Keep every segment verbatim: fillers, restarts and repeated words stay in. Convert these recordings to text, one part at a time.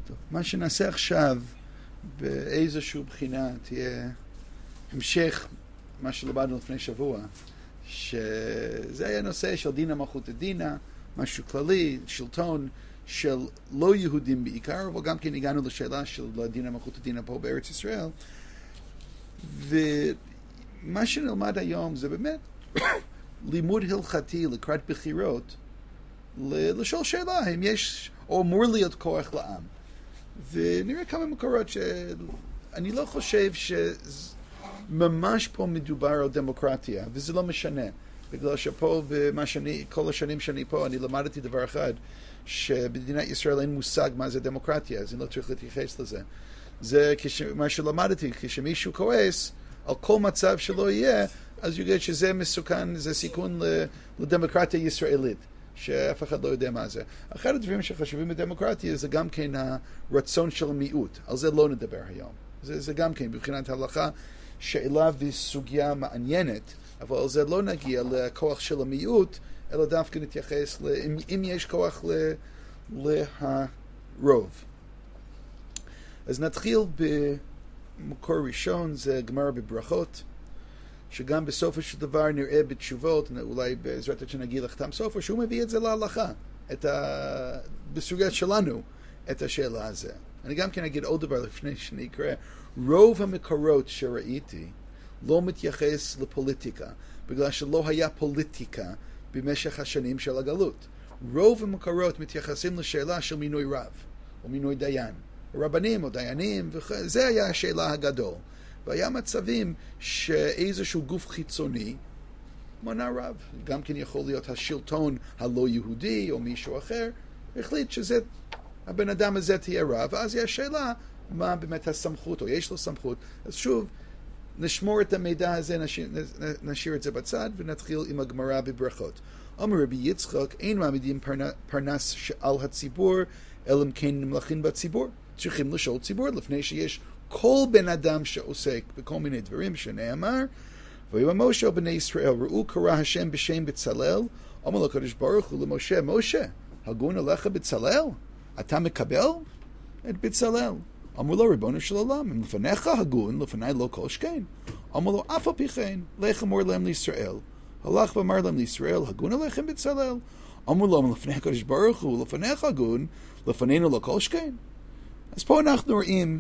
טוב, מה שנעשה עכשיו, באיזושהי בחינה, תהיה המשך מה שלמדנו לפני שבוע, שזה היה נושא של דינא מלכותא דינא, משהו כללי, שלטון של לא יהודים בעיקר, אבל גם כן הגענו לשאלה של דינא מלכותא דינא פה בארץ ישראל. ומה שנלמד היום זה באמת לימוד הלכתי לקראת בחירות, לשאול שאלה, האם יש, או אמור להיות כוח לעם. ונראה כמה מקורות שאני לא חושב שממש פה מדובר על דמוקרטיה, וזה לא משנה. בגלל שפה, במה שאני, כל השנים שאני פה, אני למדתי דבר אחד, שבמדינת ישראל אין מושג מה זה דמוקרטיה, אז אני לא צריך להתייחס לזה. זה כש, מה שלמדתי, כשמישהו כועס, על כל מצב שלא יהיה, אז יגיד שזה מסוכן, זה סיכון לדמוקרטיה ישראלית, שאף אחד לא יודע מה זה. אחד הדברים שחשובים בדמוקרטיה זה גם כן הרצון של המיעוט, על זה לא נדבר היום. זה, זה גם כן, בבחינת ההלכה, שאלה וסוגיה מעניינת, אבל על זה לא נגיע לכוח של המיעוט, אלא דווקא נתייחס, ל, אם, אם יש כוח ל, להרוב. אז נתחיל במקור ראשון, זה גמרא בברכות, שגם בסופו של דבר נראה בתשובות, אולי בעזרת השם נגיד לחתם סופו, שהוא מביא את זה להלכה, את ה... בסוגיה שלנו, את השאלה הזו. אני גם כן אגיד עוד דבר לפני שאני אקרא, רוב המקורות שראיתי לא מתייחס לפוליטיקה, בגלל שלא היה פוליטיקה במשך השנים של הגלות. רוב המקורות מתייחסים לשאלה של מינוי רב, או מינוי דיין. רבנים או דיינים, וזה היה השאלה הגדול. והיה מצבים שאיזשהו גוף חיצוני מונה רב. גם כן יכול להיות השלטון הלא יהודי או מישהו אחר, החליט שזה, הבן אדם הזה תהיה רב, ואז יש שאלה מה באמת הסמכות, או יש לו סמכות. אז שוב, נשמור את המידע הזה, נשאיר, נשאיר את זה בצד, ונתחיל עם הגמרא בברכות. אומר רבי יצחק, אין מעמידים פרנס על הציבור, אלא אם כן נמלכים בציבור. צריכים לשאול ציבור לפני שיש כל בן אדם שעוסק בכל מיני דברים שנאמר, ויאמר משה בני ישראל, ראו קרא השם בשם בצלאל, אמר לו הקדוש ברוך הוא למשה, משה, הגון עליך בצלאל? אתה מקבל את בצלאל? אמר לו ריבונו של עולם, אם לפניך הגון, לפני לא כל שכן. אמר לו אף על פי כן, לך אמור להם לישראל. הלך ואמר להם לישראל, הגון עליכם בצלאל? אמר לו, לפני הקדוש ברוך הוא, לפניך הגון, לפנינו לא כל שכן. אז פה אנחנו רואים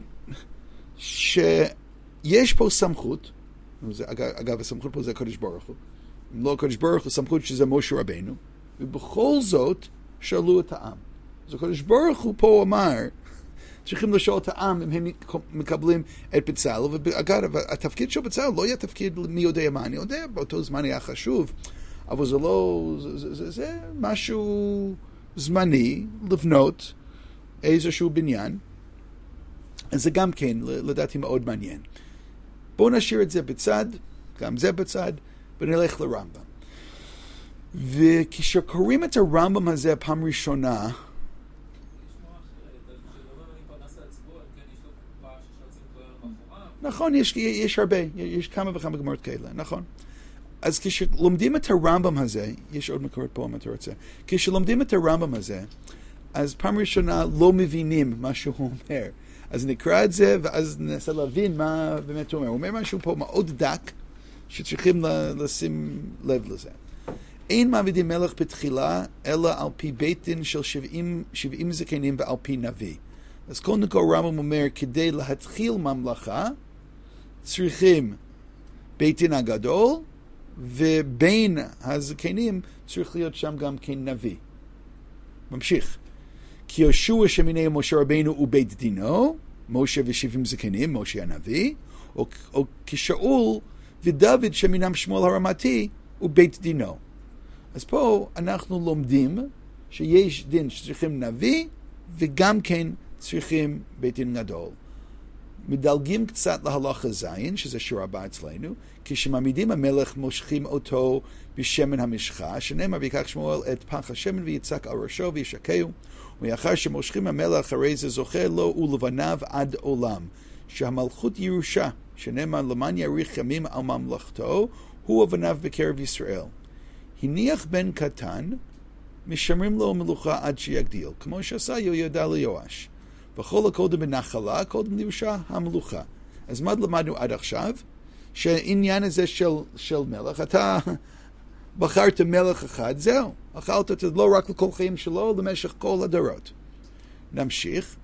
שיש פה סמכות, אגב, הסמכות פה זה הקדוש ברוך הוא, אם לא הקדוש ברוך הוא, סמכות שזה משה רבנו, ובכל זאת שאלו את העם. אז הקדוש ברוך הוא פה אמר, צריכים לשאול את העם אם הם מקבלים את בצלאל, ואגב, התפקיד של בצלאל לא יהיה תפקיד מי יודע מה, אני יודע, באותו זמן היה חשוב, אבל זה לא, זה, זה, זה משהו זמני לבנות איזשהו בניין, אז זה גם כן, לדעתי, מאוד מעניין. בואו נשאיר את זה בצד, גם זה בצד, ונלך לרמב"ם. וכשקוראים את הרמב"ם הזה פעם ראשונה, נכון, יש, יש הרבה, יש כמה וכמה גמרות כאלה, נכון. אז כשלומדים את הרמב"ם הזה, יש עוד מקורות פה אם אתה רוצה, כשלומדים את הרמב"ם הזה, אז פעם ראשונה לא מבינים מה שהוא אומר. אז נקרא את זה, ואז ננסה להבין מה באמת הוא אומר. הוא אומר משהו פה מאוד דק, שצריכים לשים לב לזה. אין מעמידים מלך בתחילה, אלא על פי בית דין של שבעים, שבעים זקנים ועל פי נביא. אז קודם כל רמב"ם אומר, כדי להתחיל ממלכה, צריכים בית דין הגדול, ובין הזקנים צריך להיות שם גם כן נביא. ממשיך. כי יהושע שמיני משה רבנו הוא בית דינו, משה ושבעים זקנים, משה הנביא, או, או כשאול ודוד שמינם שמואל הרמתי הוא בית דינו. אז פה אנחנו לומדים שיש דין שצריכים נביא, וגם כן צריכים בית דין גדול. מדלגים קצת להלכה זין, שזה שורה הבאה אצלנו, כשמעמידים המלך מושכים אותו בשמן המשחה, שנאמר ויקח שמואל את פח השמן ויצק על ראשו וישקהו, ומאחר שמושכים המלך הרי זה זוכה לו ולבניו עד עולם, שהמלכות ירושה, שנאמר למען יאריך ימים על ממלכתו, הוא ובניו בקרב ישראל. הניח בן קטן, משמרים לו מלוכה עד שיגדיל, כמו שעשה יהוידע ליואש. וכל הקודם בנחלה, קודם לירושה המלוכה. אז מה למדנו עד עכשיו? שהעניין הזה של, של מלך, אתה בחרת מלך אחד, זהו, אכלת את זה לא רק לכל חיים שלו, למשך כל הדורות. נמשיך.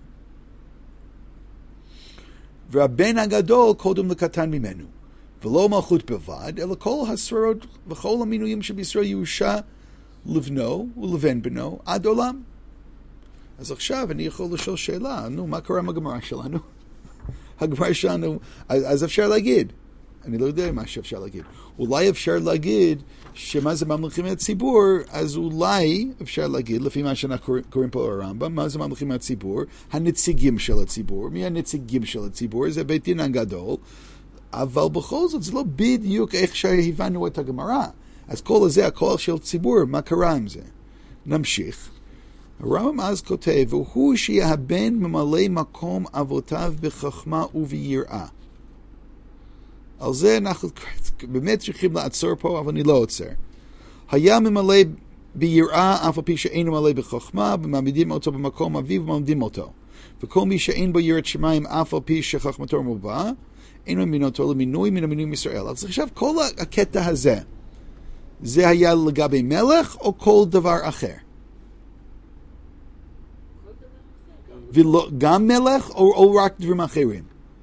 והבן הגדול קודם לקטן ממנו, ולא מלכות בלבד, אלא כל השררות וכל המינויים שבישראל ירושה לבנו ולבן בנו עד עולם. אז עכשיו אני יכול לשאול שאלה, נו, מה קורה עם הגמרא שלנו? הגמרא שלנו, אז, אז אפשר להגיד, אני לא יודע מה שאפשר להגיד, אולי אפשר להגיד שמה זה ממלכים מהציבור, אז אולי אפשר להגיד, לפי מה שאנחנו קוראים פה הרמב"ם, מה זה ממלכים מהציבור? הנציגים של הציבור. מי הנציגים של הציבור? זה בית דין הגדול, אבל בכל זאת זה לא בדיוק איך שהבנו את הגמרא. אז כל הזה, הכל של ציבור, מה קרה עם זה? נמשיך. הרמב"ם אז כותב, והוא שיהבן ממלא מקום אבותיו בחכמה וביראה. על זה אנחנו באמת צריכים לעצור פה, אבל אני לא עוצר. היה ממלא ביראה, אף על פי שאינו ממלא בחכמה, ומעמידים אותו במקום אביו ומעמידים אותו. וכל מי שאין בו יראת שמיים, אף על פי שחכמתו מרובה, אין ממין אותו למינוי מן המינויים ישראל. אז עכשיו כל הקטע הזה, זה היה לגבי מלך או כל דבר אחר? גם מלך או, או רק דברים אחרים?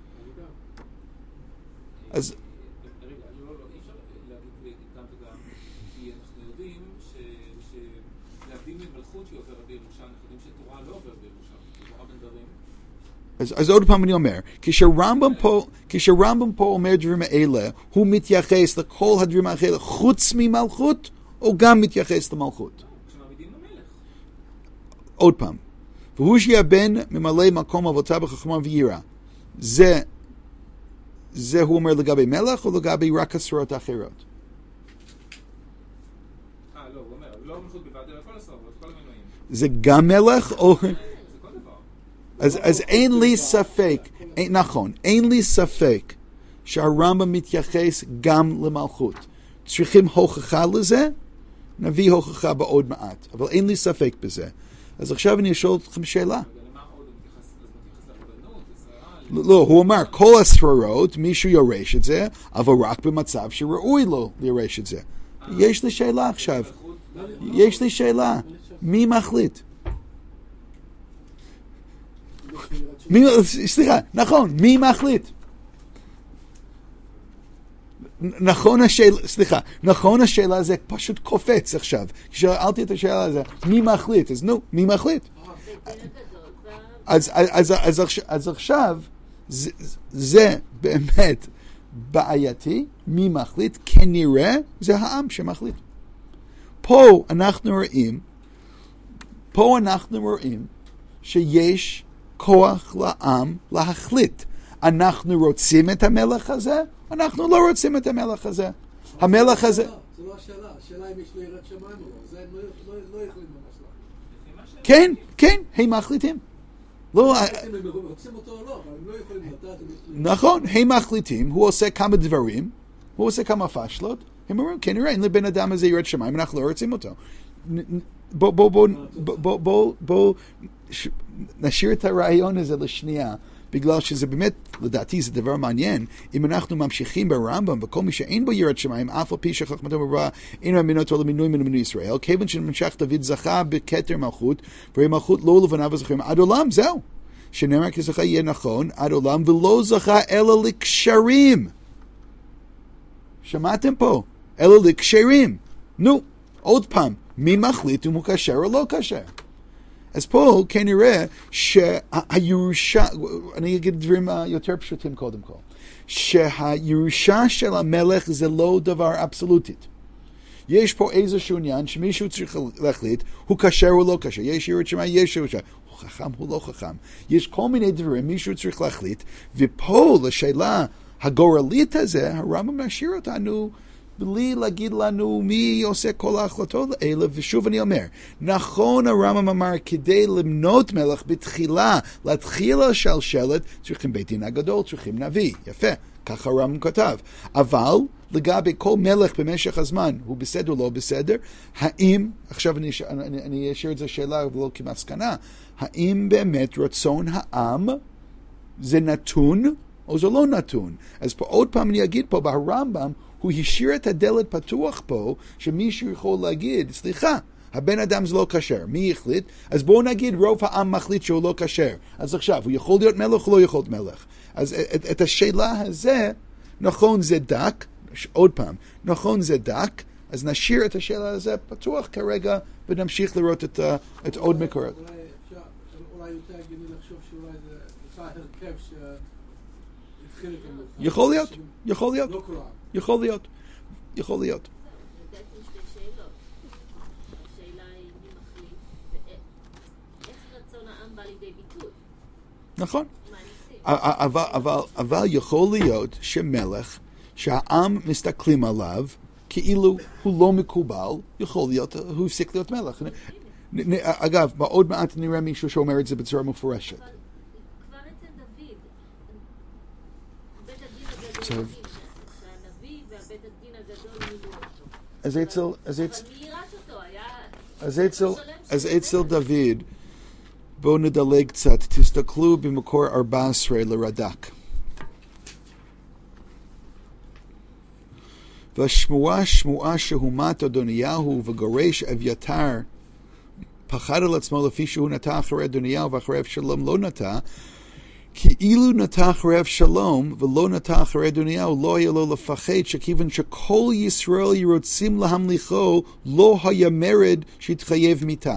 אז רגע, לא, לא, אי אפשר להגיד גם וגם, כי אנחנו יודעים שלהבדיל ממלכות היא עוברת בירושה, אנחנו יודעים שתורה לא עוברת בירושה, תורה בין דברים. אז, אז עוד פעם אני אומר, כשרמב"ם פה, כשרמב"ם פה אומר דברים האלה, הוא מתייחס לכל הדברים האלה חוץ ממלכות, או גם מתייחס למלכות? כשמעמידים למלך. עוד פעם, והוא שיהבן ממלא מקום אבותיו בחכמה ויראה. זה, זה הוא אומר לגבי מלך, או לגבי רק השרות האחרות? אה, לא, הוא אומר, לא מלכות בלבד, אלא כל השרות, כל המינויים. זה גם מלך, או... זה כל דבר. אז, אז אין לי ספק, אין, נכון, אין לי ספק שהרמב"ם מתייחס גם למלכות. צריכים הוכחה לזה? נביא הוכחה בעוד מעט, אבל אין לי ספק בזה. אז עכשיו אני אשאל אתכם שאלה. לא, הוא אמר, כל השררות, מישהו יורש את זה, אבל רק במצב שראוי לו לירש את זה. יש לי שאלה עכשיו. יש לי שאלה. מי מחליט? מי, סליחה, נכון, מי מחליט? נכון השאלה, סליחה, נכון השאלה זה פשוט קופץ עכשיו. כשאלתי את השאלה הזה, מי מחליט? אז נו, מי מחליט? אז, אז, אז, אז, אז עכשיו, זה, זה באמת בעייתי, מי מחליט? כנראה זה העם שמחליט. פה אנחנו רואים, פה אנחנו רואים שיש כוח לעם להחליט. אנחנו רוצים את המלך הזה? אנחנו לא רוצים את המלך הזה. המלך הזה... זה לא השאלה, השאלה אם יש לו יראת שמיים או לא. זה הם לא יכולים ממש להחליט. כן, כן, הם מחליטים. לא, הם רוצים אותו או לא, אבל הם לא יכולים לדעת. נכון, הם מחליטים, הוא עושה כמה דברים, הוא עושה כמה פשלות, הם אומרים, כנראה, אין לבן אדם הזה יראת שמיים, אנחנו לא רוצים אותו. בוא, בוא, בוא, בוא, בוא, בוא, נשאיר את הרעיון הזה לשנייה, בגלל שזה באמת, לדעתי, זה דבר מעניין. אם אנחנו ממשיכים ברמב"ם, וכל מי שאין בו יראת שמיים, אף על פי שחכמתו מרובה, אין מאמין אותו למינוי מן המינוי ישראל, כיוון שנמשך דוד זכה בכתר מלכות, והרי מלכות לא לבניו וזכרים עד עולם, זהו. שנאמר כי זכה יהיה נכון עד עולם, ולא זכה אלא לקשרים. שמעתם פה? אלא לקשרים. נו, עוד פעם, מי מחליט אם הוא כשר או לא כשר? אז פה כנראה שהירושה, אני אגיד דברים יותר פשוטים קודם כל, שהירושה של המלך זה לא דבר אבסולוטית. יש פה איזשהו עניין שמישהו צריך להחליט, הוא כשר או לא כשר, יש יראת שמיים, יש ירושה, הוא חכם, הוא לא חכם. יש כל מיני דברים, מישהו צריך להחליט, ופה לשאלה הגורלית הזה, הרמב"ם משאיר אותנו, בלי להגיד לנו מי עושה כל ההחלטות האלה, ושוב אני אומר, נכון הרמב"ם אמר, כדי למנות מלך בתחילה, להתחיל השלשלת, צריכים בית דין הגדול, צריכים נביא, יפה, ככה הרמב"ם כתב. אבל לגבי כל מלך במשך הזמן, הוא בסדר או לא בסדר, האם, עכשיו אני, אני, אני אשאיר את זה שאלה ולא כמסקנה, האם באמת רצון העם זה נתון, או זה לא נתון? אז פה עוד פעם אני אגיד פה, ברמב"ם, הוא השאיר את הדלת פתוח פה, שמישהו יכול להגיד, סליחה, הבן אדם זה לא כשר. מי החליט? אז בואו נגיד, רוב העם מחליט שהוא לא כשר. אז עכשיו, הוא יכול להיות מלך או לא יכול להיות מלך? אז את, את השאלה הזה, נכון זה דק, עוד פעם, נכון זה דק, אז נשאיר את השאלה הזה פתוח כרגע, ונמשיך לראות את, את עוד מקורות. אולי אפשר, אולי יותר הגיוני לחשוב שאולי זה אותה הרכב שהתחיל את המלך. יכול להיות, יכול להיות, לא כולם. יכול להיות, יכול להיות. זה בעצם שתי שאלות. השאלה היא מי מחליט, ואיך רצון העם בא לידי ביטוי. נכון. מה ניסים? אבל, אבל, אבל יכול להיות שמלך, שהעם מסתכלים עליו, כאילו הוא לא מקובל, יכול להיות, הוא הפסיק להיות מלך. נ- נ- אגב, עוד מעט נראה מישהו שאומר את זה בצורה מפורשת. אבל כבר אצל דוד, בית הדין הגדול, עכשיו- יודעים שהנביא והבית הדין הגדול מילאו אותו. אז אצל, אז אבל אצל, מי יירש אותו? היה... אז אצל, שלם אז של אצל מלך. דוד, בואו נדלג קצת, תסתכלו במקור ארבע עשרה לרד"ק. והשמועה שמועה שהומת אדוניהו וגורש אביתר פחד על עצמו לפי שהוא נטע אחרי אדוניהו ואחרי אבשלום לא נטע, כי אילו נטע אחרי אבשלום ולא נטע אחרי אדוניהו לא היה לו לפחד, שכיוון שכל ישראל רוצים להמליכו לא היה מרד שהתחייב מיתה.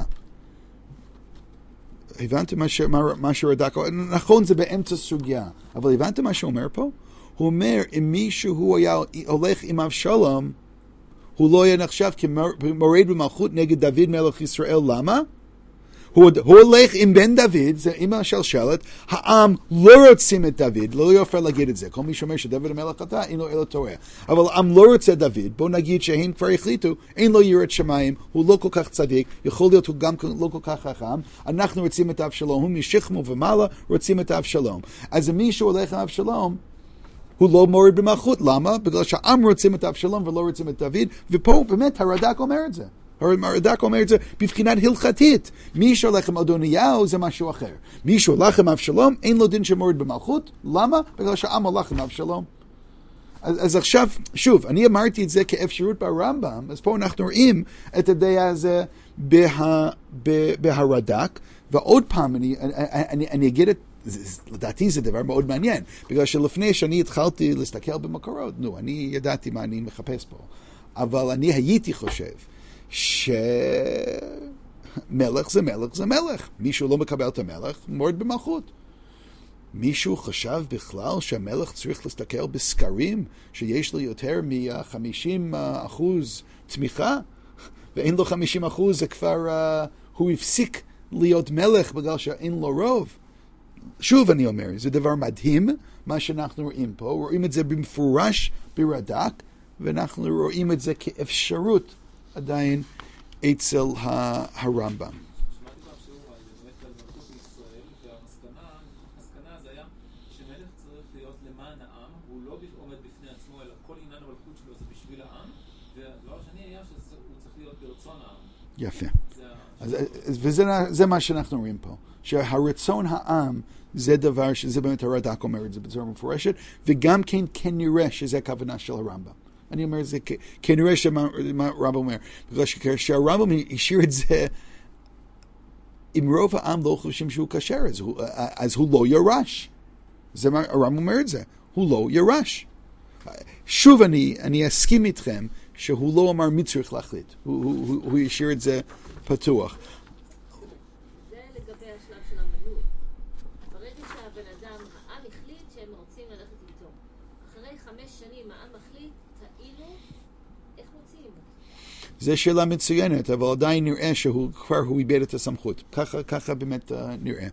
הבנתם מה, ש, מה, מה שרד"ק, נכון זה באמצע סוגיה, אבל הבנתם מה שאומר פה? הוא אומר, אם מישהו היה הולך עם אבשלום, הוא לא היה נחשב כמורד במלכות נגד דוד מלך ישראל. למה? הוא, הוא הולך עם בן דוד, זה עם השלשלת, העם לא רוצים את דוד, לא יופר להגיד את זה. כל מי שאומר שדוד המלך חטא, אין לו אלא טועה. אבל העם לא רוצה דוד, בואו נגיד שהם כבר החליטו, אין לו יראת שמיים, הוא לא כל כך צדיק, יכול להיות הוא גם לא כל כך חכם, אנחנו רוצים את אבשלום, הוא משכמו ומעלה רוצים את אבשלום. אז אם מישהו הולך עם אבשלום, הוא לא מורד במלכות. למה? בגלל שהעם רוצים את אבשלום ולא רוצים את דוד, ופה באמת הרד"ק אומר את זה. הרד"ק אומר את זה בבחינת הלכתית. מי שהולך עם אדוניהו זה משהו אחר. מי שהולך עם אבשלום אין לו דין שמורד במלכות. למה? בגלל שהעם הולך עם אבשלום. אז, אז עכשיו, שוב, אני אמרתי את זה כאפשרות ברמב"ם, אז פה אנחנו רואים את הדעה הזה בה, בה, בהרד"ק, ועוד פעם אני, אני, אני, אני אגיד את לדעתי זה דבר מאוד מעניין, בגלל שלפני שאני התחלתי להסתכל במקורות, נו, אני ידעתי מה אני מחפש פה, אבל אני הייתי חושב שמלך זה מלך זה מלך. מישהו לא מקבל את המלך, מורד במלכות. מישהו חשב בכלל שהמלך צריך להסתכל בסקרים, שיש לו יותר מ-חמישים אחוז תמיכה, ואין לו חמישים אחוז, זה כבר, uh, הוא הפסיק להיות מלך בגלל שאין לו רוב. שוב אני אומר, זה דבר מדהים, מה שאנחנו רואים פה, רואים את זה במפורש ברד"ק, ואנחנו רואים את זה כאפשרות עדיין אצל הרמב"ם. שמעתי פעם שיעור על באמת על מלכות בישראל, והמסקנה, המסקנה זה היה שמלך צריך להיות למען העם, הוא לא עומד בפני עצמו, אלא כל עניין המלכות שלו זה בשביל העם, והדבר השני היה שהוא צריך להיות ברצון העם. יפה. זה אז, וזה זה מה שאנחנו רואים פה, שהרצון העם זה דבר שזה באמת הרד"ק אומר את זה בצורה מפורשת, וגם כן כנראה שזה הכוונה של הרמב"ם. אני אומר את זה כנראה שמה הרמב"ם אומר, בגלל שהרמב"ם השאיר את זה, אם רוב העם לא חושבים שהוא כשר, אז הוא, אז הוא לא ירש. זה מה הרמב"ם אומר את זה, הוא לא ירש. שוב אני, אני אסכים איתכם שהוא לא אמר מי צריך להחליט, הוא, הוא, הוא השאיר את זה פתוח. זה לגבי השלב של המנוי. ברגע שהבן אדם, העם החליט שהם רוצים ללכת איתו. אחרי חמש שנים העם מחליט, תאילו, איך מוציאים? זו שאלה מצוינת, אבל עדיין נראה שהוא כבר הוא איבד את הסמכות. ככה, ככה באמת uh, נראה.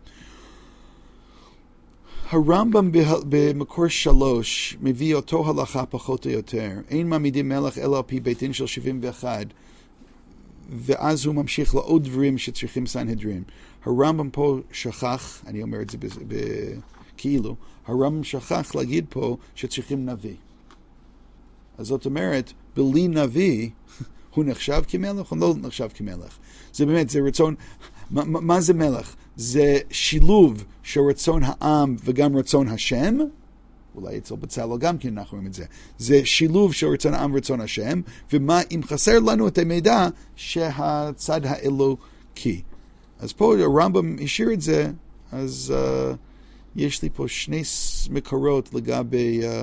הרמב"ם במקור שלוש מביא אותו הלכה פחות או יותר. אין מעמידים מלך אלא על פי בית דין של שבעים ואחת, ואז הוא ממשיך לעוד דברים שצריכים סנהדרין. הרמב"ם פה שכח, אני אומר את זה כאילו, הרמב"ם שכח להגיד פה שצריכים נביא. אז זאת אומרת, בלי נביא, הוא נחשב כמלך או לא נחשב כמלך. זה באמת, זה רצון, מה, מה זה מלך? זה שילוב של רצון העם וגם רצון השם, אולי אצל בצלאל גם כן אנחנו רואים את זה, זה שילוב של רצון העם ורצון השם, ומה אם חסר לנו את המידע שהצד האלוקי. אז פה הרמב"ם השאיר את זה, אז uh, יש לי פה שני מקורות לגבי... Uh,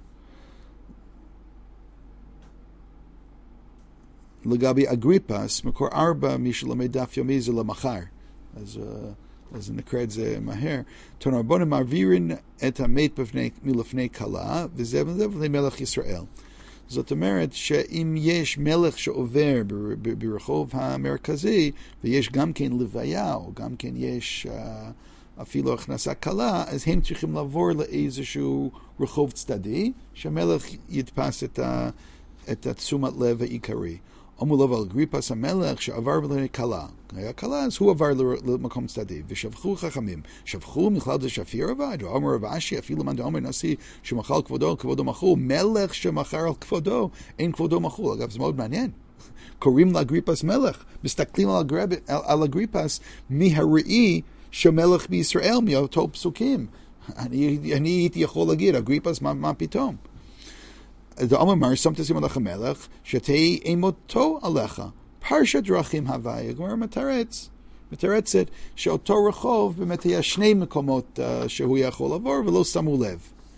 לגבי אגריפס, מקור ארבע, מי שלומד דף יומי זה למחר. אז, uh, אז נקרא את זה מהר. תנרבונים מעבירים את המת בפני, מלפני כלה, וזה לפני מלך ישראל. זאת אומרת שאם יש מלך שעובר ב- ב- ברחוב המרכזי, ויש גם כן לוויה, או גם כן יש uh, אפילו הכנסה קלה, אז הם צריכים לעבור לאיזשהו רחוב צדדי, שהמלך יתפס את, ה, את התשומת לב העיקרי. אמרו לו, אבל אגריפס המלך שעבר בלפני כלה, היה כלה, אז הוא עבר למקום צדדי, ושפכו חכמים, שפכו מכלל דשפיר עבד, ואומר רב אשי, אפילו מאן דאמר נשיא שמחל כבודו, כבודו מחול, מלך שמחר על כבודו, אין כבודו מחול. אגב, זה מאוד מעניין. קוראים לאגריפס מלך, מסתכלים על, אגריפ, על, על אגריפס מהראי של מלך בישראל, מאותו פסוקים. אני, אני הייתי יכול להגיד, אגריפס, מה, מה פתאום? דאמר מר, שמת שים עליך מלך, שתהי אימותו עליך. פרשת דרכים הווי, הגמרא מתרץ, מתרצת, שאותו רחוב באמת היה שני מקומות uh, שהוא יכול לעבור, ולא שמו לב.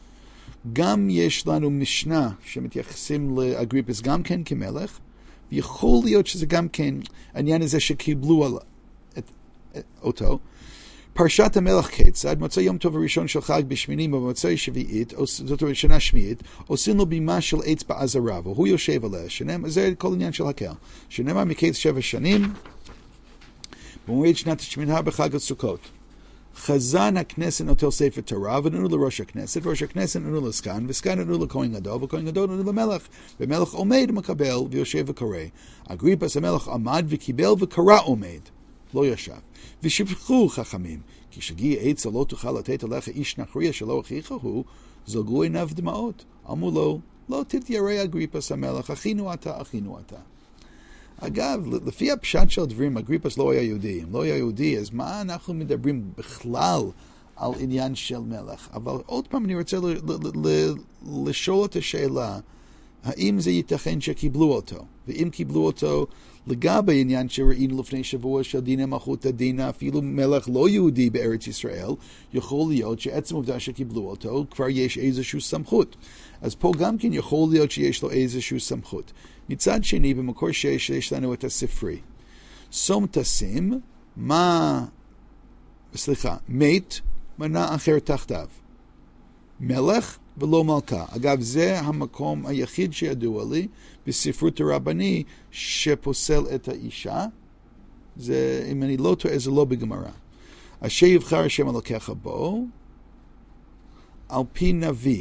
גם יש לנו משנה שמתייחסים לאגריפס גם כן כמלך, ויכול להיות שזה גם כן העניין הזה שקיבלו על, את, את, אותו. פרשת המלך כיצד, מוצא יום טוב הראשון של חג בשמיני ובמוצאי שביעית, זאת אומרת שנה שמיעית, עושים לו בימה של עץ בעזרה, והוא יושב עליה, שנאמר, זה כל עניין של הקהל, שנאמר מקץ שבע שנים, במועד שנת השמינה בחג הסוכות. חזן הכנסת נוטל ספר תורה, ונתנו לראש הכנסת, וראש הכנסת נתנו לסגן, וסגן נתנו לכהן גדול, וכהן גדול נתנו למלך, ומלך עומד ומקבל, ויושב וקורא. אגריפס המלך עמד וקיבל וקרא עומד. לא ישב. ושפכו חכמים, כי שגיע עצה לא תוכל לתת עליך איש נכריע שלא אחיך הוא, זלגו עיניו דמעות. אמרו לו, לא תתיירא אגריפס המלך, אחינו אתה, אחינו אתה. אגב, לפי הפשט של הדברים, אגריפס לא היה יהודי. אם לא היה יהודי, אז מה אנחנו מדברים בכלל על עניין של מלך? אבל עוד פעם אני רוצה ל- ל- ל- לשאול את השאלה, האם זה ייתכן שקיבלו אותו? ואם קיבלו אותו, לגבי עניין שראינו לפני שבוע של דינה מלכות הדינה, אפילו מלך לא יהודי בארץ ישראל, יכול להיות שעצם העובדה שקיבלו אותו, כבר יש איזושהי סמכות. אז פה גם כן יכול להיות שיש לו איזושהי סמכות. מצד שני, במקור שש, יש לנו את הספרי. שום תשים, מה, סליחה, מת, מנה אחר תחתיו. מלך ולא מלכה. אגב, זה המקום היחיד שידוע לי בספרות הרבני שפוסל את האישה. זה, אם אני לא טועה, זה לא בגמרא. אשר יבחר השם אלוקיך בו, על פי נביא,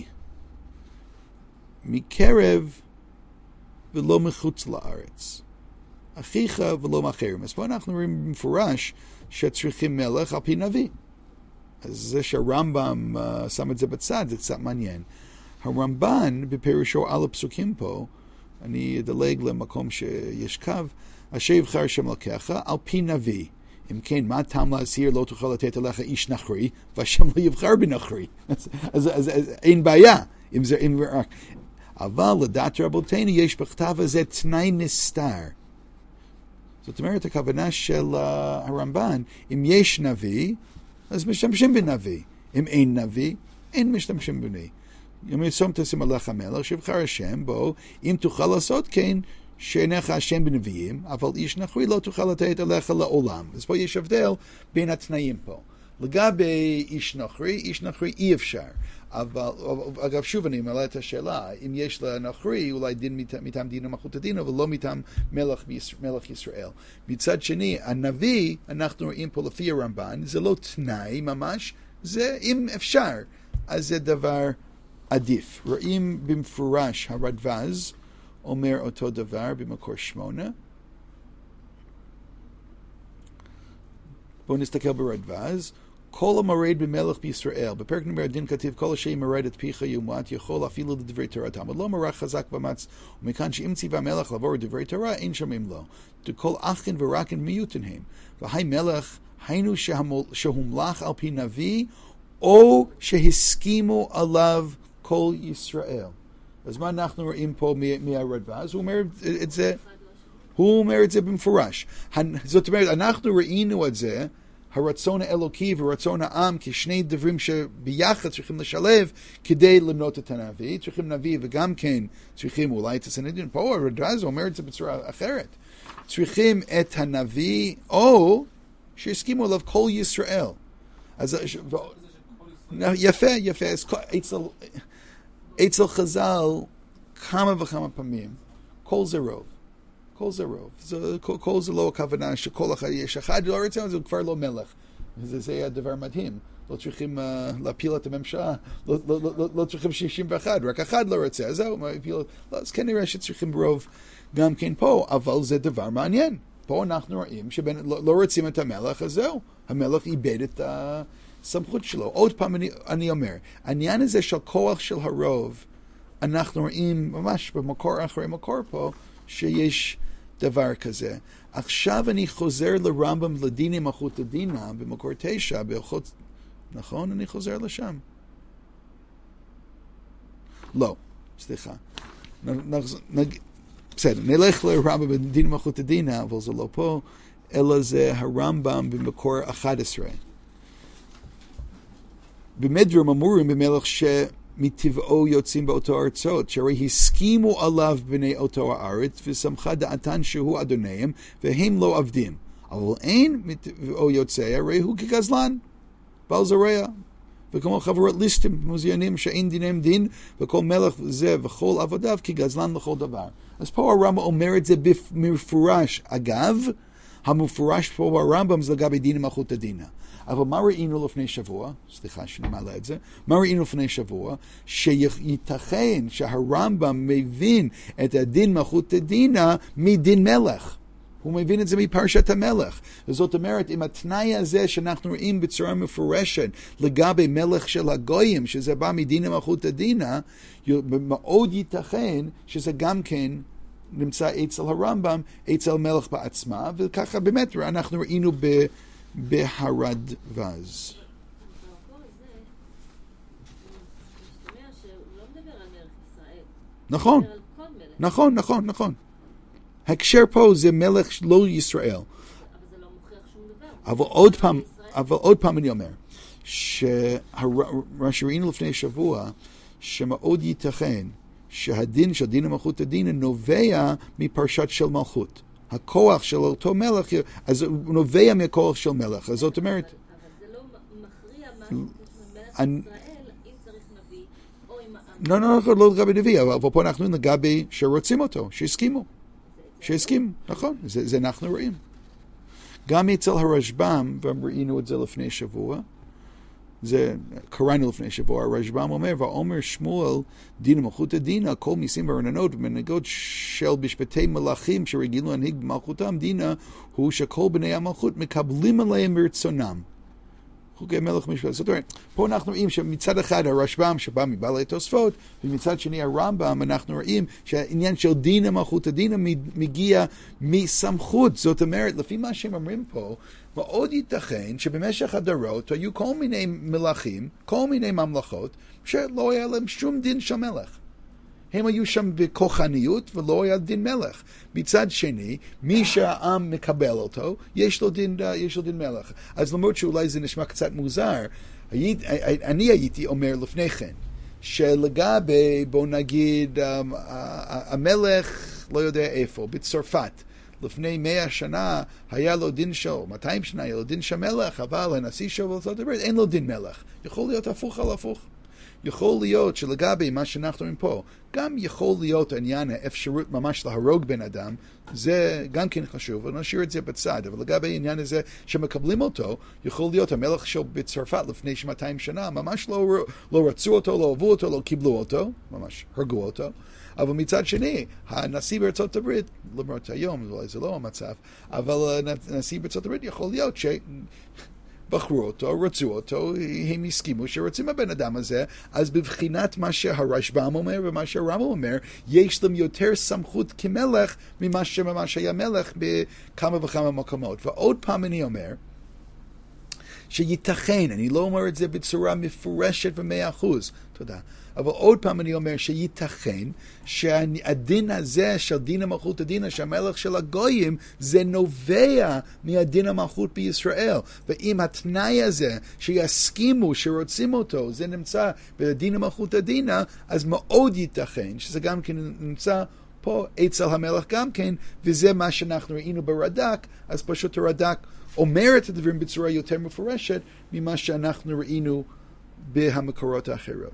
מקרב ולא מחוץ לארץ. אחיך ולא מאחרים. אז פה אנחנו רואים במפורש שצריכים מלך על פי נביא. אז זה שהרמב"ם uh, שם את זה בצד, זה קצת מעניין. הרמב"ן, בפירושו על הפסוקים פה, אני אדלג למקום שיש קו, אשר יבחר השם אלוקיך על פי נביא. אם כן, מה טעם להזהיר לא תוכל לתת עליך איש נכרי, והשם לא יבחר בנכרי. אז, אז, אז, אז אין בעיה, אם זה אם רק. אבל לדעת רבותינו יש בכתב הזה תנאי נסתר. זאת אומרת, הכוונה של uh, הרמב"ן, אם יש נביא, אז משתמשים בנביא. אם אין נביא, אין משתמשים בנביא. אם ישום תשים עליך המלך, שבחר השם בו, אם תוכל לעשות כן, שעיניך השם בנביאים, אבל איש נכרי לא תוכל לתת עליך לעולם. אז פה יש הבדל בין התנאים פה. לגבי איש נכרי, איש נכרי אי אפשר. אבל, אגב, שוב אני מעלה את השאלה, אם יש לנכרי, אולי דין מטעם דין מלכות הדין, אבל לא מטעם מלך, מלך ישראל. מצד שני, הנביא, אנחנו רואים פה לפי הרמב"ן, זה לא תנאי ממש, זה אם אפשר, אז זה דבר עדיף. רואים במפורש, הרדב"ז אומר אותו דבר במקור שמונה. בואו נסתכל ברדב"ז. כל המרד במלך בישראל, בפרק נאמר דין כתיב, כל השם מרד את פיך יומת, יכול אפילו לדברי תורתם, אבל לא מרח חזק ומץ, ומכאן שאם ציווה המלך לעבור דברי תורה, אין שומעים לו. דכל אחין ורקין מיעוטן הם. והי מלך, היינו שהומלך על פי נביא, או שהסכימו עליו כל ישראל. אז מה אנחנו רואים פה מהרדב"ז? הוא אומר את זה, הוא אומר את זה במפורש. זאת אומרת, אנחנו ראינו את זה, הרצון האלוקי ורצון העם כשני דברים שביחד צריכים לשלב כדי למנות את הנביא. צריכים נביא וגם כן צריכים אולי את הסנהדרין. פה הרדב"ז אומר את זה בצורה אחרת. צריכים את הנביא או שהסכימו עליו כל ישראל. אז יפה, יפה. אצל, אצל חז"ל כמה וכמה פעמים כל זה רוב. כל זה רוב. זה, כל, כל זה לא הכוונה שכל אחד יש אחד לא רוצה, זה כבר לא מלך. זה, זה היה דבר מדהים. לא צריכים uh, להפיל את הממשלה, לא, לא, לא, לא, לא צריכים שישים ואחת, רק אחד לא רוצה, אז זהו, לא, אז כנראה שצריכים רוב גם כן פה, אבל זה דבר מעניין. פה אנחנו רואים שבין, לא, לא רוצים את המלך, אז זהו, המלך איבד את הסמכות שלו. עוד פעם אני, אני אומר, העניין הזה של כוח של הרוב, אנחנו רואים ממש במקור אחרי מקור פה, שיש דבר כזה. עכשיו אני חוזר לרמב"ם לדיני מלכות הדינה, במקור תשע, בהלכות, נכון? אני חוזר לשם. לא, סליחה. נחזור, נג... בסדר, נלך לרמב"ם בדיני מלכות הדינה, אבל זה לא פה, אלא זה הרמב"ם במקור אחת עשרה. במדרום אמורים במלך ש... מטבעו יוצאים באותו ארצות, שהרי הסכימו עליו בני אותו הארץ, ושמחה דעתן שהוא אדוניהם, והם לא עבדים. אבל אין מטבעו יוצא, הרי הוא כגזלן, בעל זרע, וכמו חברות ליסטים, מוזיאנים שאין דינם דין, וכל מלך זה וכל עבדיו כגזלן לכל דבר. אז פה הרמב"ם אומר את זה במפורש. אגב, המפורש פה ברמב"ם זה לגבי דיני מלכות הדינה. אבל מה ראינו לפני שבוע? סליחה שאני מעלה את זה. מה ראינו לפני שבוע? שייתכן שהרמב"ם מבין את הדין מלכות הדינה מדין מלך. הוא מבין את זה מפרשת המלך. וזאת אומרת, עם התנאי הזה שאנחנו רואים בצורה מפורשת לגבי מלך של הגויים, שזה בא מדין מלכות הדינה, מאוד ייתכן שזה גם כן נמצא אצל הרמב"ם, אצל מלך בעצמה, וככה באמת אנחנו ראינו ב... בהרדב"ז. במקור הזה, משתמע שהוא לא מדבר על מלך ישראל. נכון, הוא מדבר על כל מלך. נכון, נכון, נכון. הקשר פה זה מלך לא ישראל. אבל זה לא מוכיח שום דבר. אבל עוד פעם, אבל עוד פעם אני אומר, מה שראינו לפני שבוע, שמאוד ייתכן שהדין של דין המלכות הדין נובע מפרשת של מלכות. הכוח של אותו מלך, אז הוא נובע מהכוח של מלך. אז זאת אומרת... אבל זה לא מכריע מה מלך ישראל, אם צריך נביא, או אם... לא, לא, לא לגבי נביא, אבל פה אנחנו לגבי שרוצים אותו, שהסכימו. שהסכימו, נכון, זה אנחנו רואים. גם אצל הרשב"ם, וראינו את זה לפני שבוע, זה קראנו לפני שבוע, הרשב"ם אומר, ואומר שמואל, דין מלכות הדינה, כל מיסים ורננות ומנהגות של משפטי מלכים שרגילים להנהיג במלכותם דינה, הוא שכל בני המלכות מקבלים עליהם ברצונם. חוקי מלך משפט. זאת אומרת, פה אנחנו רואים שמצד אחד הרשב"ם שבא מבעלי תוספות, ומצד שני הרמב"ם אנחנו רואים שהעניין של דין מלכות הדינה מגיע מסמכות. זאת אומרת, לפי מה שהם אומרים פה, מאוד ייתכן שבמשך הדורות היו כל מיני מלכים, כל מיני ממלכות, שלא היה להם שום דין של מלך. הם היו שם בכוחניות ולא היה דין מלך. מצד שני, מי שהעם מקבל אותו, יש לו דין, יש לו דין מלך. אז למרות שאולי זה נשמע קצת מוזר, אני הייתי אומר לפני כן, שלגבי, בוא נגיד, המלך לא יודע איפה, בצרפת, לפני מאה שנה היה לו דין של, מאתיים שנה היה לו דין של מלך, אבל הנשיא של ארצות הברית אין לו דין מלך. יכול להיות הפוך על הפוך. יכול להיות שלגבי מה שאנחנו רואים פה, גם יכול להיות עניין האפשרות ממש להרוג בן אדם, זה גם כן חשוב, ונשאיר את זה בצד, אבל לגבי העניין הזה שמקבלים אותו, יכול להיות המלך של בצרפת לפני מאתיים שנה, ממש לא, לא רצו אותו, לא אהבו אותו, לא קיבלו אותו, ממש הרגו אותו, אבל מצד שני, הנשיא בארצות הברית, למרות היום, אולי זה לא המצב, אבל הנשיא בארצות הברית יכול להיות ש... בחרו אותו, רצו אותו, הם הסכימו שרוצים הבן אדם הזה, אז בבחינת מה שהרשב"ם אומר ומה שהרמב"ם אומר, יש להם יותר סמכות כמלך ממה שממש היה מלך בכמה וכמה מקומות. ועוד פעם אני אומר, שייתכן, אני לא אומר את זה בצורה מפורשת ומאה אחוז, תודה, אבל עוד פעם אני אומר שייתכן שהדין הזה של דין המלכות הדין, שהמלך של הגויים, זה נובע מהדין המלכות בישראל. ואם התנאי הזה שיסכימו, שרוצים אותו, זה נמצא בדין המלכות הדין, אז מאוד ייתכן שזה גם כן נמצא פה אצל המלך גם כן, וזה מה שאנחנו ראינו ברד"ק, אז פשוט הרד"ק אומר את הדברים בצורה יותר מפורשת ממה שאנחנו ראינו בהמקורות האחרות.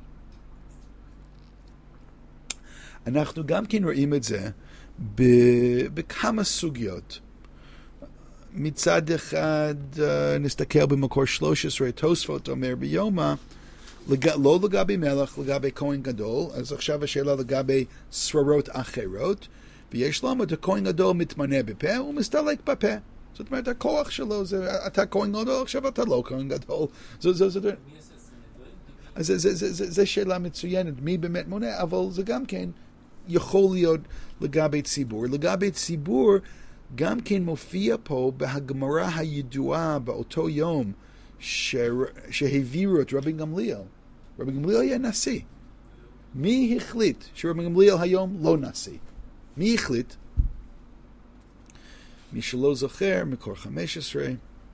אנחנו גם כן רואים את זה בכמה סוגיות. מצד אחד נסתכל במקור שלוש עשרה, תוספות אומר ביומא, לג... לא לגבי מלך, לגבי כהן גדול, אז עכשיו השאלה לגבי סברות אחרות, ויש לומר, את הכהן גדול מתמנה בפה, הוא מסתלק בפה. זאת אומרת, הכוח שלו זה, אתה כהן גדול, עכשיו אתה לא כהן גדול. זו, זו, זו, אז זה, זה, זה, זה, זה שאלה מצוינת, מי באמת מונה, אבל זה גם כן יכול להיות לגבי ציבור. לגבי ציבור, גם כן מופיע פה בהגמרא הידועה באותו יום, שהעבירו את רבי גמליאל. רבי גמליאל היה נשיא. מי החליט שרבי גמליאל היום לא נשיא? מי החליט? מי שלא זוכר, מקור חמש עשרה.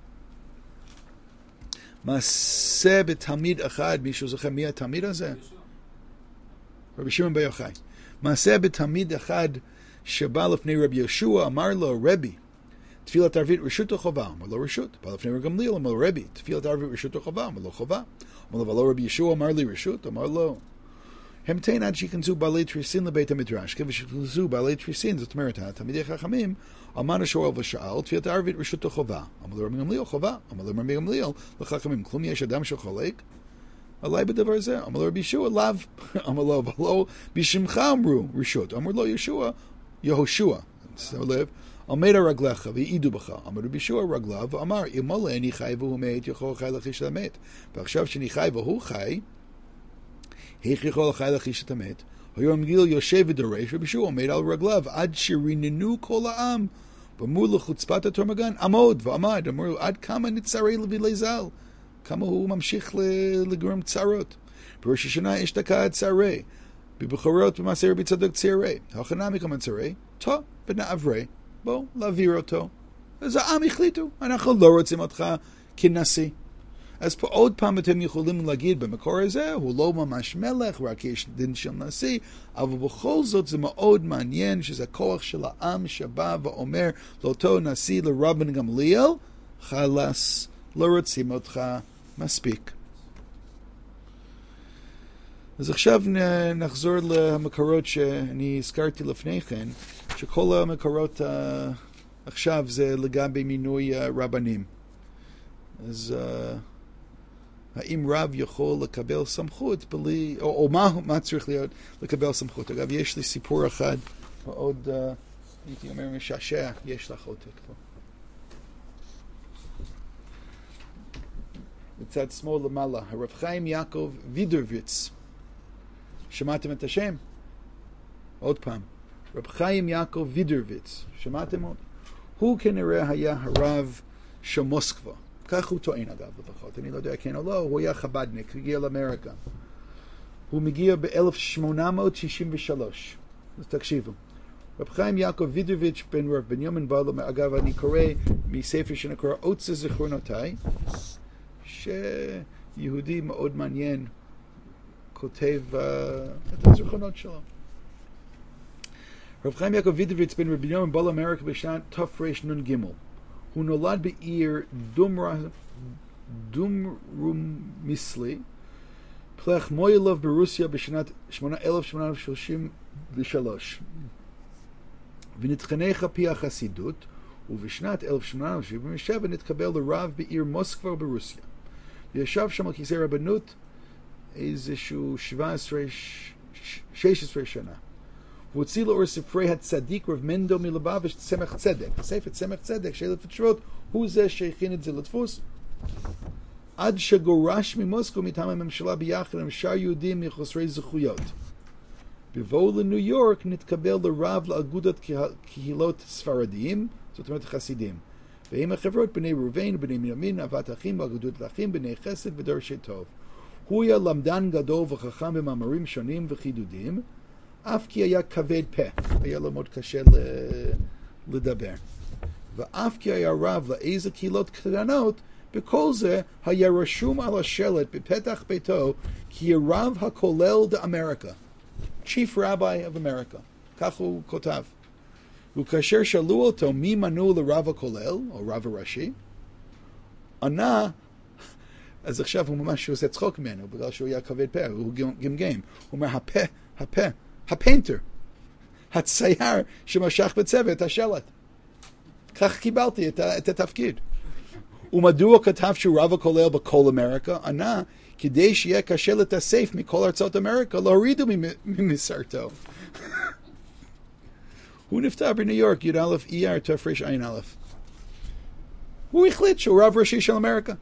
מעשה בתלמיד אחד, מישהו זוכר מי התלמיד הזה? רבי שמעון בר יוחאי. מעשה בתלמיד אחד שבא לפני רבי יהושע, אמר לו, רבי, תפילת ערבית רשות או חובה? אמר לו רשות. בא לפני רבי גמליאל, אמר לו רבי, תפילת ערבית רשות או חובה? אמר לו חובה. אמר לו, ולא רבי יהושע אמר לי רשות? אמר לו, המתן עד שיכנסו בעלי תריסין לבית המדרש, כיוון שיכנסו בעלי תריסין, זאת אומרת, תלמידי חכמים, אמר השואל ושאל, תפילת ערבית רשות או חובה? אמר לו רבי גמליאל חובה. אמר לו רבי גמליאל לחכמים, כלום יש אדם שחולק עליי בדבר זה? אמר לו רבי יהושע, לאו. אמר לו, אבל לא בשמך אמרו רשות. אמר לו יהושע, יהושע, שימו לב, עמד רגליך והעידו בך. אמר רבי יהושע רגליו, ואמר, אלמלא אני חי והוא מת, יכול חי להחיש את המת. ועכשיו שאני חי והוא חי, איך יכול החי להחיש את המת? היום גיל יושב ודורש, רבי יהושע עומד על רגליו, עד שריננו כל העם, ואמרו לחוצפת התורמגן, עמוד, ועמד, אמרו, עד כמה נצרי לוי ז"ל? כמה הוא ממשיך לגרום צרות. בראש השנה אשתקע צרי, בבחורות במעשה רבי צדוק צערי, הכנה מכמה צרי, טוב, ונעברי, בואו, להעביר אותו. אז העם החליטו, אנחנו לא רוצים אותך כנשיא. אז פה עוד פעם אתם יכולים להגיד במקור הזה, הוא לא ממש מלך, רק יש דין של נשיא, אבל בכל זאת זה מאוד מעניין שזה כוח של העם שבא ואומר לאותו נשיא לרבן גמליאל, חלאס, לא רוצים אותך מספיק. אז עכשיו נחזור למקורות שאני הזכרתי לפני כן, שכל המקורות uh, עכשיו זה לגבי מינוי uh, רבנים. אז uh, האם רב יכול לקבל סמכות בלי, או, או מה, מה צריך להיות לקבל סמכות? אגב, יש לי סיפור אחד מאוד, uh, הייתי אומר משעשע, יש לך עותק פה. בצד שמאל למעלה, הרב חיים יעקב וידרוויץ. שמעתם את השם? עוד פעם. רב חיים יעקב וידרוויץ. שמעתם עוד? הוא כנראה היה הרב של מוסקבה. כך הוא טוען אגב לפחות. אני לא יודע כן או לא. הוא היה חבדניק. הוא הגיע לאמריקה. הוא מגיע ב-אלף שמונה מאות שישים ושלוש. אז תקשיבו. רב חיים יעקב וידרוויץ בן רב בנימין בעל, אגב אני קורא מספר שנקרא עוצה זיכרונותיי, שיהודי מאוד מעניין כותב uh, את הזיכרונות שלו. רב חיים יעקב וידרוויץ בן רבי בנימין בא לאמריקה בשנת תרנ"ג. הוא נולד בעיר דומרומיסלי, פלח מוילוב ברוסיה בשנת אלף שמונה מאות שלושים ושלוש. ונתחנך על פי החסידות, ובשנת אלף שמונה מאות שבעים ושבע נתקבל לרב בעיר מוסקבה ברוסיה. וישב שם על כיסא רבנות איזשהו שבע עשרה, שש עשרה שנה. הוא הוציא לאור ספרי הצדיק רב מנדל מלובביץ' צמח צדק. ספר צמח צדק, שאלף התשובות, הוא זה שהכין את זה לדפוס, עד שגורש ממוסקו מטעם הממשלה ביחד עם שאר יהודים מחוסרי זכויות. בבואו לניו יורק נתקבל לרב לאגודת קהילות ספרדיים, זאת אומרת חסידים. והם החברות בני ראובן, בני בנימין, אהבת אחים, אגודות אחים, בני חסד ודורשי טוב. הוא היה למדן גדול וחכם במאמרים שונים וחידודים, אף כי היה כבד פה, היה לו מאוד קשה לדבר. ואף כי היה רב לאיזה קהילות קטנות, בכל זה היה רשום על השלט בפתח ביתו כי רב הכולל באמריקה. Chief Rabbi of America. כך הוא כותב. וכאשר שאלו אותו מי מנוע לרב הכולל, או רב הראשי, ענה, אז עכשיו הוא ממש עושה צחוק ממנו, בגלל שהוא היה כבד פה, הוא גמגם. הוא אומר, הפה, הפה, הפיינטר, הצייר שמשך בצבע את השלט. כך קיבלתי את, את התפקיד. ומדוע כתב שהוא רב הכולל בכל אמריקה? ענה, כדי שיהיה קשה לתאסף מכל ארצות אמריקה, להורידו ממסרתו. הוא נפטר בניו יורק, י"א אייר תרע"א. הוא החליט שהוא רב ראשי של אמריקה.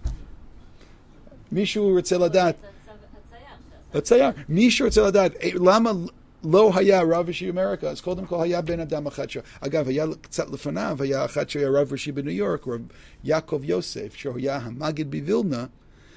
מישהו רוצה לדעת, הצייר, מישהו רוצה לדעת, למה לא היה רב ראשי באמריקה? אז קודם כל היה בן אדם אחד ש... אגב, היה קצת לפניו, היה אחד שהיה רב ראשי בניו יורק, רב יעקב יוסף, שהוא היה המגיד בווילנה,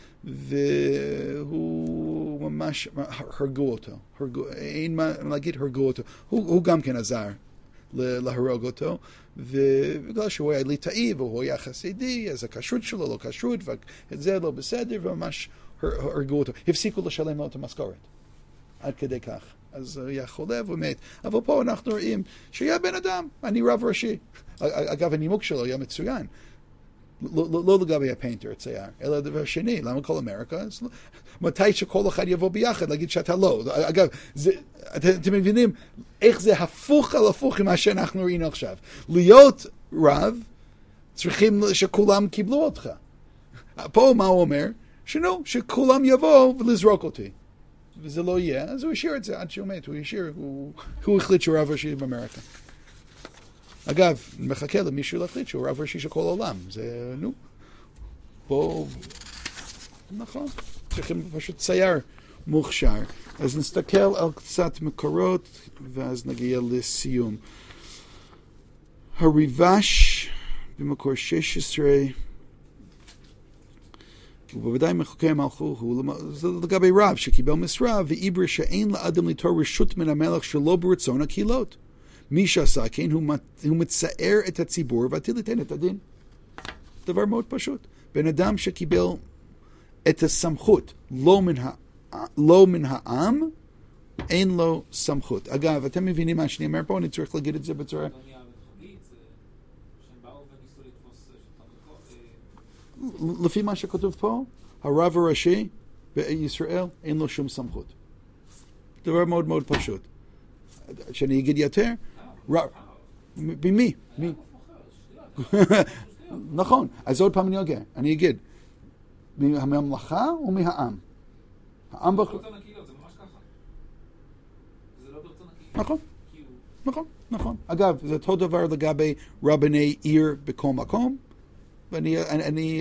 והוא ממש, הרגו אותו. הרגו, אין מה להגיד, הרגו אותו. הוא, הוא גם כן עזר להרוג אותו, ובגלל שהוא היה ליטאי והוא היה חסידי, אז הכשרות שלו לא כשרות, ואת זה לא בסדר, וממש הרגו אותו. הפסיקו לשלם לו את המשכורת. עד כדי כך. אז הוא היה חולה ומת. אבל פה אנחנו רואים שהיה בן אדם, אני רב ראשי. אגב, הנימוק שלו היה מצוין. לא, לא, לא לגבי הפיינטר, הצייר, אלא דבר שני, למה כל אמריקה? מתי שכל אחד יבוא ביחד להגיד שאתה לא. אגב, זה, את, אתם מבינים איך זה הפוך על הפוך ממה שאנחנו ראינו עכשיו. להיות רב, צריכים שכולם קיבלו אותך. פה מה הוא אומר? שנו, שכולם יבואו ולזרוק אותי. וזה לא יהיה, אז הוא השאיר את זה עד שהוא מת, הוא השאיר, הוא, הוא החליט שהוא רב ראשי באמריקה. אגב, מחכה למישהו להחליט שהוא רב ראשי של כל העולם. זה, נו, בוא, נכון, צריכים פשוט צייר מוכשר. אז נסתכל על קצת מקורות, ואז נגיע לסיום. הריבש במקור שש עשרה, ובוודאי מחוקי המלכות, זה לגבי רב שקיבל משרה, ועיבר שאין לאדם ליטור רשות מן המלך שלא ברצון הקהילות. מי שעשה כן הוא, הוא מצער את הציבור ועתיד ליתן את הדין. דבר מאוד פשוט. בן אדם שקיבל את הסמכות לא מן, ה, לא מן העם, אין לו סמכות. אגב, אתם מבינים מה שאני אומר פה? אני צריך להגיד את זה בצורה... לפי מה שכתוב פה, הרב הראשי בישראל אין לו שום סמכות. דבר מאוד מאוד פשוט. שאני אגיד יותר, במי? מי? נכון, אז עוד פעם אני אגיד, אני אגיד, מהממלכה או מהעם? העם ברצון הקהילות, זה ממש ככה. זה לא ברצון הקהילות. נכון, נכון, נכון. אגב, זה אותו דבר לגבי רבני עיר בכל מקום, ואני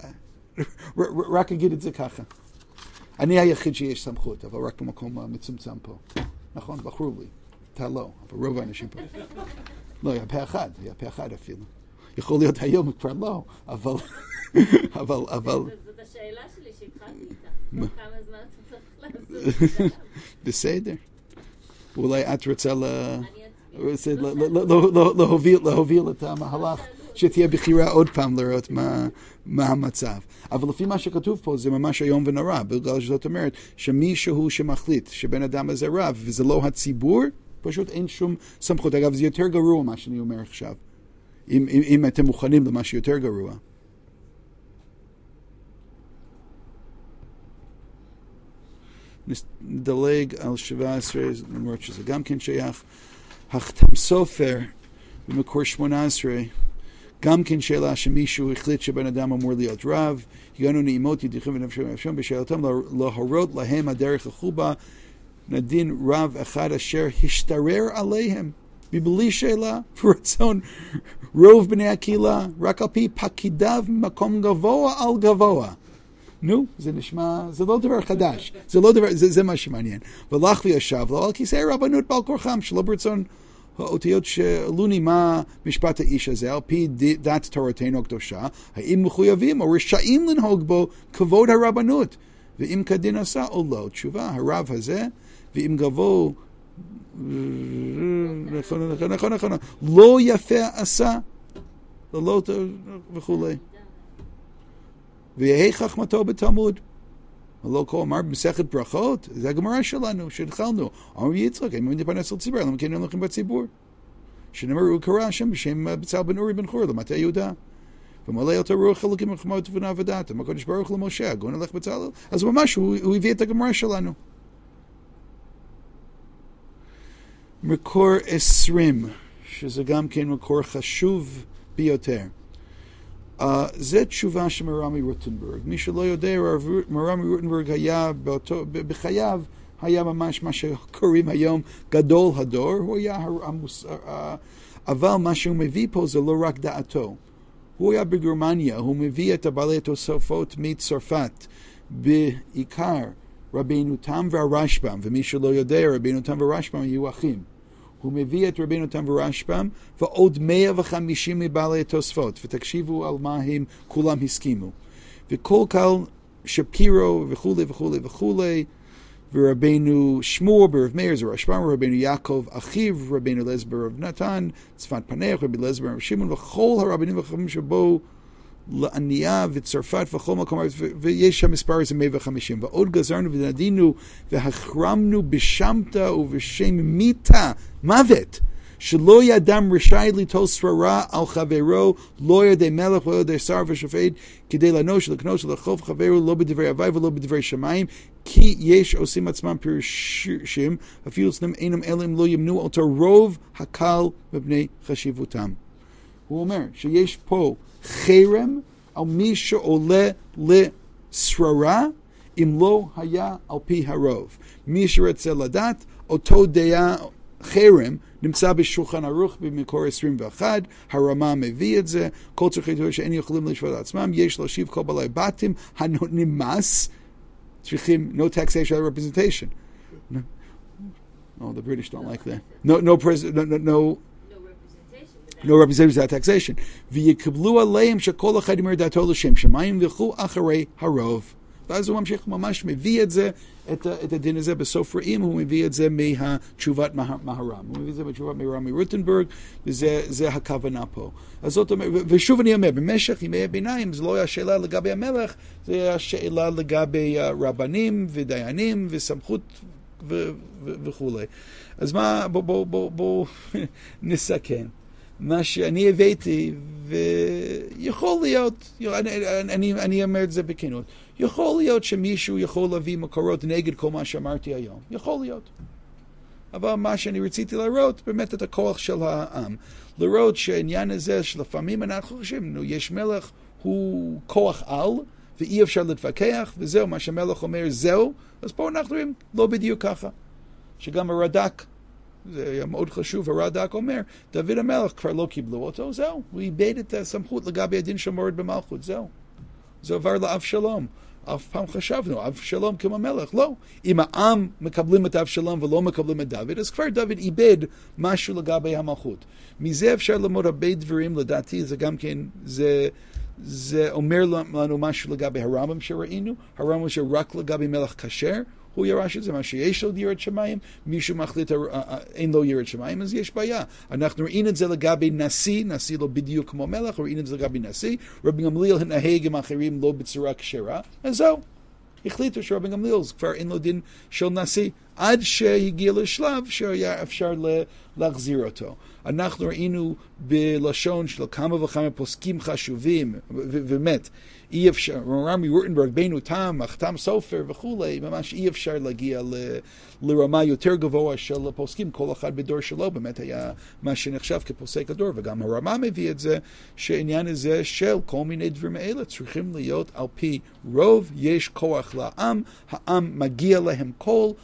רק אגיד את זה ככה. אני היחיד שיש סמכות, אבל רק במקום מצומצם פה. נכון, בחרו לי. אתה לא, אבל רוב האנשים פה. לא, היה פה אחד, היה פה אחד אפילו. יכול להיות היום כבר לא, אבל... אבל, אבל... זאת השאלה שלי שהתחלתי איתה. כמה זמן אתה צריך לעשות את זה? בסדר. אולי את רוצה להוביל את המהלך, שתהיה בחירה עוד פעם לראות מה המצב. אבל לפי מה שכתוב פה זה ממש היום ונורא, בגלל שזאת אומרת שמישהו שמחליט שבן אדם הזה רב, וזה לא הציבור, פשוט אין שום סמכות. אגב, זה יותר גרוע מה שאני אומר עכשיו. אם, אם, אם אתם מוכנים למה שיותר גרוע. נדלג על שבע עשרה, למרות שזה גם כן שייך. החתם סופר במקור שמונה עשרה, גם כן שאלה שמישהו החליט שבן אדם אמור להיות רב, הגענו נעימות ידיחים ונפשם ונפשם בשאלתם להורות להם הדרך החובה, נדין רב אחד אשר השתרר עליהם, בבלי שאלה ורצון רוב בני הקהילה, רק על פי פקידיו ממקום גבוה על גבוה. נו, זה נשמע, זה לא דבר חדש, זה לא דבר, זה, זה מה שמעניין. והלך וישב לו על כיסא רבנות בעל כורחם, שלא ברצון האותיות שאלוני מה משפט האיש הזה, על פי דת תורתנו הקדושה, האם מחויבים או רשאים לנהוג בו כבוד הרבנות, ואם כדין עשה או לא. תשובה, הרב הזה, ואם גבו, נכון, נכון, נכון, נכון, לא יפה עשה, לא וכולי. ויהי חכמתו בתלמוד. לא כה אמר במסכת ברכות, זה הגמרא שלנו, שהתחלנו. אמר יצחק, אם מתפרנס על ציבור, למה כן הולכים בציבור? שנאמר, הוא קרא השם בשם בצל בן אורי בן חור, למטה יהודה. ומלא אותו רוח אלוקים וחמות ותבונה ודעת, אמר קדוש ברוך למשה, הגון הלך בצל. אז ממש, הוא, הוא הביא את הגמרא שלנו. מקור עשרים, שזה גם כן מקור חשוב ביותר. Uh, זה תשובה של מרמי רוטנברג. מי שלא יודע, מרמי רוטנברג היה באותו, בחייו, היה ממש מה שקוראים היום גדול הדור. הוא היה המוס... אבל מה שהוא מביא פה זה לא רק דעתו. הוא היה בגרמניה, הוא מביא את הבעלי התוספות מצרפת, בעיקר רבינו תם והרשב"ם, ומי שלא יודע, רבינו תם והרשב"ם היו אחים. הוא מביא את רבינו תם ורשב"ם ועוד מאה וחמישים מבעלי התוספות, ותקשיבו על מה הם כולם הסכימו. וכל קהל שפירו וכולי וכולי וכולי, ורבינו שמוע ברב מאיר זה רשב"ם, רבינו יעקב אחיו, רבינו אליעזר ברב נתן, צפת פנח, רבי אליעזר ברב שמעון, וכל הרבנים והחכמים שבו לענייה וצרפת וכל מקום, ויש שם מספר איזה מאה וחמישים. ועוד גזרנו ונדינו והחרמנו בשמתה ובשם מיתה, מוות, שלא ידם רשאי ליטול שררה על חברו, לא ידי מלך ולא ידי שר ושופט, כדי לענוש ולקנוש ולחוף חברו, לא בדברי הווי ולא בדברי שמיים, כי יש עושים עצמם פירושים, אפילו צנם אינם אלא אם לא ימנו אותו רוב הקל מבני חשיבותם. הוא אומר שיש פה חרם על מי שעולה לשררה, אם לא היה על פי הרוב. מי שרצה לדעת, אותו דעה חרם נמצא בשולחן ערוך במקור עשרים ואחת, הרמה מביא את זה, כל צורכי תורה שאין יכולים לשפוט עצמם, יש להשיב כל בעלי בתים הנותנים מס, צריכים no taxation or representation. No, oh, the British don't like that. No, no, pres- no, no, no no representation without taxation. ויקבלו עליהם שכל אחד יאמר דעתו לשם שמיים וילכו אחרי הרוב. ואז הוא ממשיך ממש מביא את זה, את, את הדין הזה בסוף רעים, הוא מביא את זה מהתשובת מהר"ם. הוא מביא את זה בתשובת מרמי רוטנברג, וזה זה הכוונה פה. אז זאת אומרת, ושוב אני אומר, במשך ימי הביניים, זה לא היה שאלה לגבי המלך, זה היה שאלה לגבי רבנים ודיינים וסמכות ו- ו- וכו'. אז מה, בוא, בוא, בוא, בוא נסכם. מה שאני הבאתי, ויכול להיות, אני, אני, אני אומר את זה בכנות, יכול להיות שמישהו יכול להביא מקורות נגד כל מה שאמרתי היום. יכול להיות. אבל מה שאני רציתי לראות, באמת את הכוח של העם. לראות שהעניין הזה שלפעמים אנחנו חושבים, נו, יש מלך, הוא כוח על, ואי אפשר להתווכח, וזהו, מה שהמלך אומר, זהו, אז פה אנחנו רואים, לא בדיוק ככה. שגם הרד"ק, זה היה מאוד חשוב, הרד"ק אומר, דוד המלך כבר לא קיבלו אותו, זהו, הוא איבד את הסמכות לגבי הדין של מורד במלכות, זהו. זה עבר לאבשלום. אף פעם חשבנו, אבשלום כמו מלך, לא. אם העם מקבלים את אבשלום ולא מקבלים את דוד, אז כבר דוד איבד משהו לגבי המלכות. מזה אפשר ללמוד הרבה דברים, לדעתי, זה גם כן, זה, זה אומר לנו משהו לגבי הרמב"ם שראינו, הרמב"ם שרק לגבי מלך כשר, הוא ירש את זה, מה שיש לו יראת שמיים, מישהו מחליט אין לו יראת שמיים, אז יש בעיה. אנחנו ראינו את זה לגבי נשיא, נשיא לא בדיוק כמו מלך, ראינו את זה לגבי נשיא, רבי גמליאל הנהג עם אחרים לא בצורה כשרה, אז זהו. החליטו שרבי גמליאל כבר אין לו דין של נשיא, עד שהגיע לשלב שהיה אפשר להחזיר אותו. אנחנו ראינו בלשון של כמה וכמה פוסקים חשובים, ובאמת, אי אפשר, רמי רוטנברג, בינו תם, החתם סופר וכולי, ממש אי אפשר להגיע ל, לרמה יותר גבוה של פוסקים, כל אחד בדור שלו, באמת היה מה שנחשב כפוסק הדור, וגם הרמה מביא את זה, שעניין הזה של כל מיני דברים האלה צריכים להיות על פי רוב, יש כוח לעם, העם מגיע להם כל, העם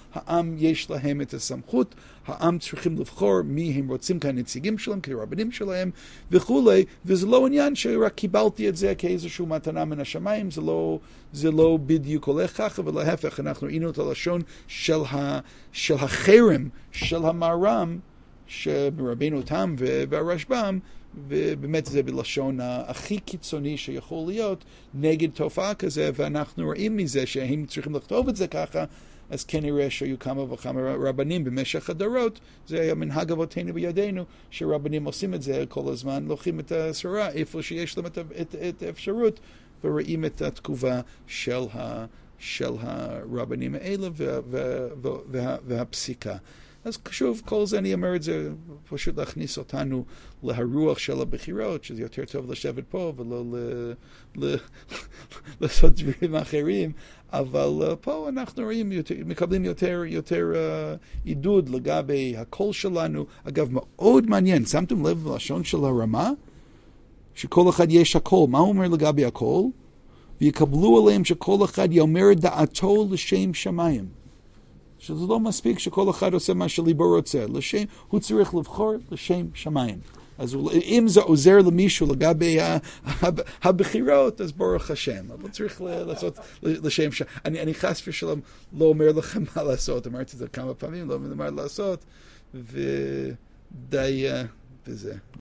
העם יש להם את הסמכות, העם צריכים לבחור מי הם רוצים כנציגים שלהם, כרבנים שלהם וכולי, וזה לא עניין שרק קיבלתי את זה כאיזושהי מתנה מן השמיים, זה לא, זה לא בדיוק הולך ככה, ולהפך, אנחנו ראינו את הלשון של, ה, של החרם של המהר"ם, שמרבינו תם והרשב"ם, ובאמת זה בלשון הכי קיצוני שיכול להיות נגד תופעה כזה, ואנחנו רואים מזה שהם צריכים לכתוב את זה ככה, אז כנראה שהיו כמה וכמה רבנים במשך הדורות, זה היה מנהג אבותינו בידינו, שרבנים עושים את זה כל הזמן, לוקחים את הסורה איפה שיש להם את, את, את האפשרות, ורואים את התגובה של, ה, של הרבנים האלה וה, וה, וה, וה, והפסיקה. אז שוב, כל זה אני אומר את זה, פשוט להכניס אותנו להרוח של הבחירות, שזה יותר טוב לשבת פה ולא ל, ל, לעשות דברים אחרים, אבל פה אנחנו רואים, יותר, מקבלים יותר, יותר uh, עידוד לגבי הקול שלנו. אגב, מאוד מעניין, שמתם לב ללשון של הרמה? שכל אחד יש הקול. מה הוא אומר לגבי הקול? ויקבלו עליהם שכל אחד יאמר דעתו לשם שמיים. שזה לא מספיק שכל אחד עושה מה שליבו רוצה. לשם, הוא צריך לבחור לשם שמיים. אז אם זה עוזר למישהו לגבי הבחירות, אז ברוך השם. אבל צריך לעשות לשם שמיים. אני, אני חס ושלום לא אומר לכם מה לעשות. אמרתי את זה כמה פעמים, לא אומר מה לעשות. ודי בזה.